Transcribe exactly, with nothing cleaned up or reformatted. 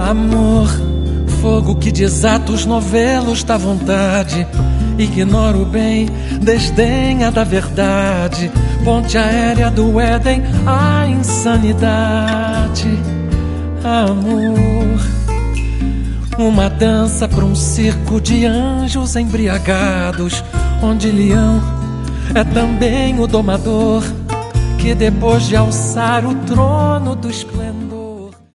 Amor, fogo que desata os novelos da vontade, ignora o bem, desdenha da verdade. Ponte aérea do Éden à insanidade. Amor, uma dança para um circo de anjos embriagados, onde leão é também o domador, que depois de alçar o trono do esplendor